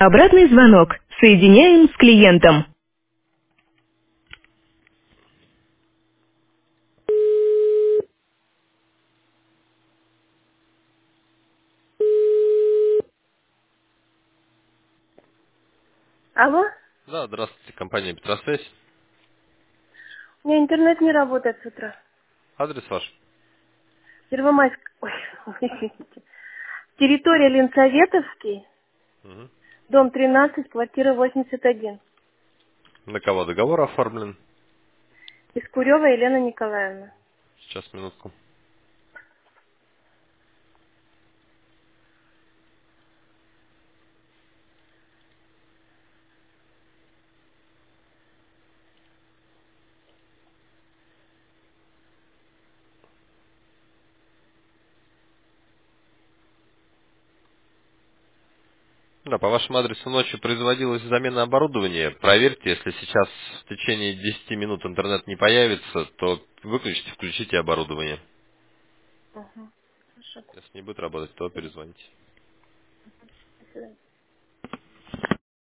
Обратный звонок. Соединяем с клиентом. Алло? Да, здравствуйте, компания Петросвязь. У меня интернет не работает с утра. Адрес ваш? Первомайск... Ой, извините. Территория Ленсоветовский, Мгм. дом 13, квартира 81. На кого договор оформлен? Искурева Елена Николаевна. Сейчас, минутку. Да, по вашему адресу ночью производилась замена оборудования. Проверьте, если сейчас в течение 10 минут интернет не появится, то выключите, включите оборудование. Угу. Хорошо. Если не будет работать, то перезвоните. До свидания.